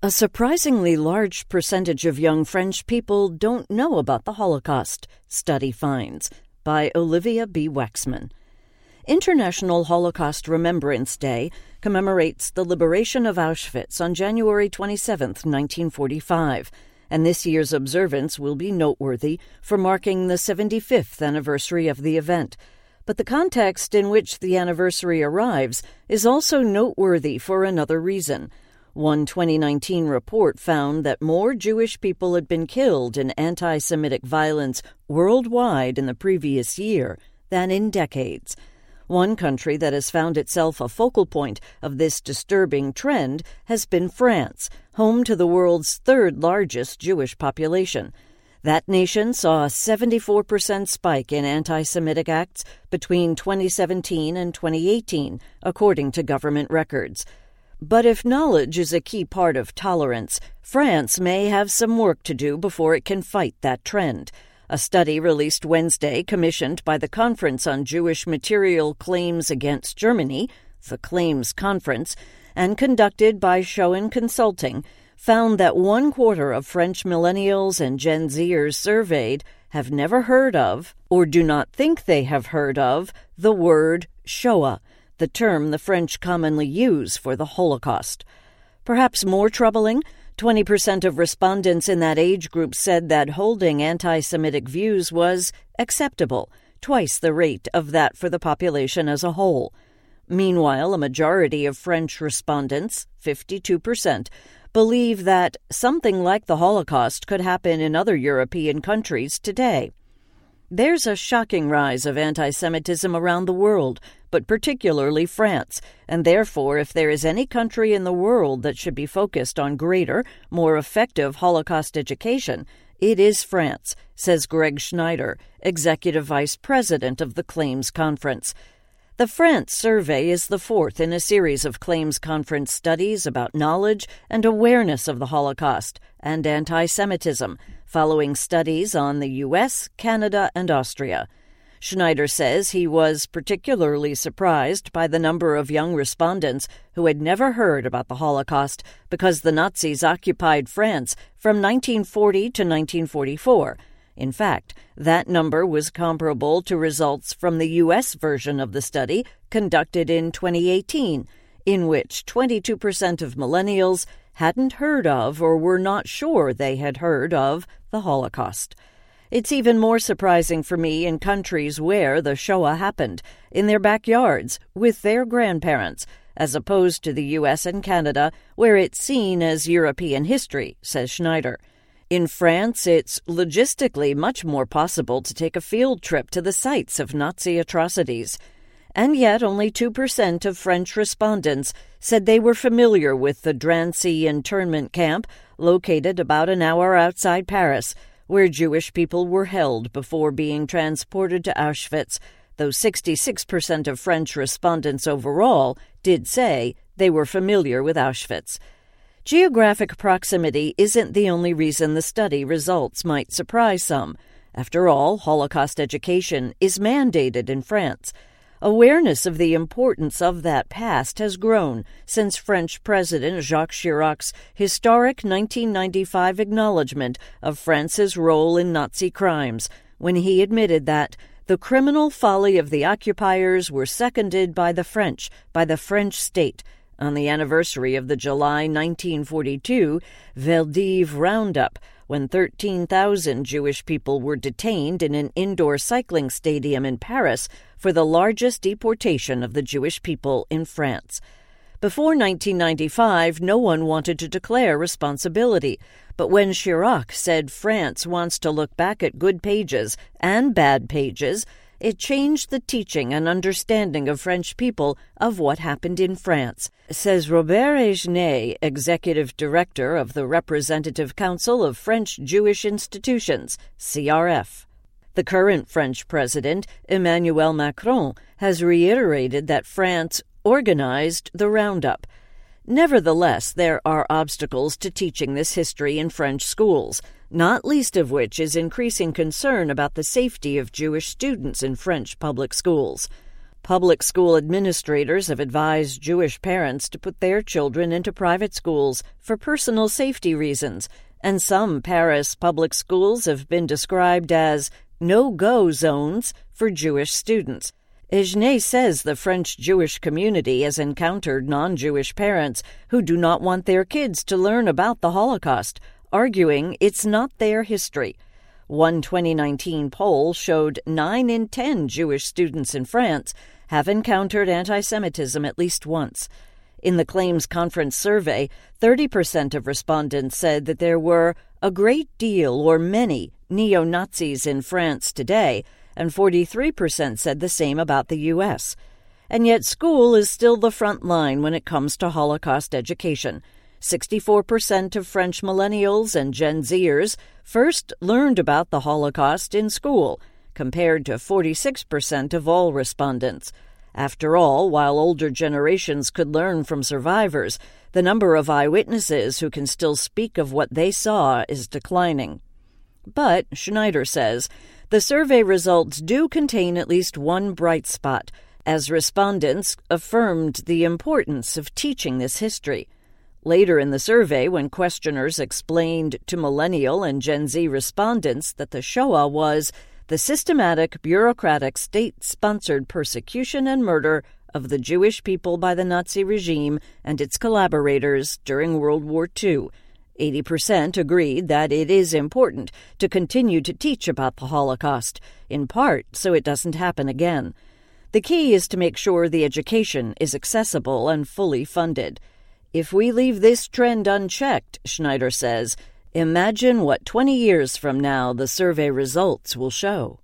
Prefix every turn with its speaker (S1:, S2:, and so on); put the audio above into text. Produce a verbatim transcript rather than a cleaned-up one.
S1: A surprisingly large percentage of young French people don't know about the Holocaust, study finds, by Olivia B. Waxman. International Holocaust Remembrance Day commemorates the liberation of Auschwitz on January twenty-seventh, nineteen forty-five, and this year's observance will be noteworthy for marking the seventy-fifth anniversary of the event. But the context in which the anniversary arrives is also noteworthy for another reason. One twenty nineteen report found that more Jewish people had been killed in anti-Semitic violence worldwide in the previous year than in decades. One country that has found itself a focal point of this disturbing trend has been France, home to the world's third-largest Jewish population. That nation saw a seventy-four percent spike in anti-Semitic acts between twenty seventeen and twenty eighteen, according to government records. But if knowledge is a key part of tolerance, France may have some work to do before it can fight that trend. A study released Wednesday, commissioned by the Conference on Jewish Material Claims Against Germany, the Claims Conference, and conducted by Schoen Consulting, found that one quarter of French millennials and Gen Zers surveyed have never heard of, or do not think they have heard of, the word Shoah, the term the French commonly use for the Holocaust. Perhaps more troubling, twenty percent of respondents in that age group said that holding anti-Semitic views was acceptable, twice the rate of that for the population as a whole. Meanwhile, a majority of French respondents, fifty-two percent, believe that something like the Holocaust could happen in other European countries today. There's a shocking rise of anti-Semitism around the world, but particularly France, and therefore if there is any country in the world that should be focused on greater, more effective Holocaust education, it is France, says Greg Schneider, Executive Vice President of the Claims Conference. The France survey is the fourth in a series of Claims Conference studies about knowledge and awareness of the Holocaust and anti-Semitism, following studies on the U S, Canada, and Austria. Schneider says he was particularly surprised by the number of young respondents who had never heard about the Holocaust because the Nazis occupied France from nineteen forty to nineteen forty-four. In fact, that number was comparable to results from the U S version of the study conducted in twenty eighteen, in which twenty-two percent of millennials hadn't heard of or were not sure they had heard of the Holocaust. It's even more surprising for me in countries where the Shoah happened, in their backyards, with their grandparents, as opposed to the U S and Canada, where it's seen as European history, says Schneider. In France, it's logistically much more possible to take a field trip to the sites of Nazi atrocities. And yet only two percent of French respondents said they were familiar with the Drancy internment camp, located about an hour outside Paris, where Jewish people were held before being transported to Auschwitz, though sixty-six percent of French respondents overall did say they were familiar with Auschwitz. Geographic proximity isn't the only reason the study results might surprise some. After all, Holocaust education is mandated in France. Awareness of the importance of that past has grown since French President Jacques Chirac's historic nineteen ninety-five acknowledgement of France's role in Nazi crimes, when he admitted that the criminal folly of the occupiers were seconded by the French, by the French state, on the anniversary of the July nineteen forty-two Veldiv Roundup, when thirteen thousand Jewish people were detained in an indoor cycling stadium in Paris for the largest deportation of the Jewish people in France. Before nineteen ninety-five, no one wanted to declare responsibility, but when Chirac said France wants to look back at good pages and bad pages, it changed the teaching and understanding of French people of what happened in France, says Robert Agenais, Executive Director of the Representative Council of French Jewish Institutions, C R F. The current French president, Emmanuel Macron, has reiterated that France organized the roundup. Nevertheless, there are obstacles to teaching this history in French schools, not least of which is increasing concern about the safety of Jewish students in French public schools. Public school administrators have advised Jewish parents to put their children into private schools for personal safety reasons, and some Paris public schools have been described as no-go zones for Jewish students. Ejne says the French Jewish community has encountered non-Jewish parents who do not want their kids to learn about the Holocaust, arguing it's not their history. One twenty nineteen poll showed nine in ten Jewish students in France have encountered anti-Semitism at least once. In the Claims Conference survey, thirty percent of respondents said that there were a great deal or many neo-Nazis in France today, and forty-three percent said the same about the U S. And yet school is still the front line when it comes to Holocaust education. sixty-four percent of French millennials and Gen Zers first learned about the Holocaust in school, compared to forty-six percent of all respondents. After all, while older generations could learn from survivors, the number of eyewitnesses who can still speak of what they saw is declining. But, Schneider says, the survey results do contain at least one bright spot, as respondents affirmed the importance of teaching this history. Later in the survey, when questioners explained to millennial and Gen Z respondents that the Shoah was the systematic, bureaucratic, state-sponsored persecution and murder of the Jewish people by the Nazi regime and its collaborators during World War Two, eighty percent agreed that it is important to continue to teach about the Holocaust, in part so it doesn't happen again. The key is to make sure the education is accessible and fully funded. If we leave this trend unchecked, Schneider says, imagine what twenty years from now the survey results will show.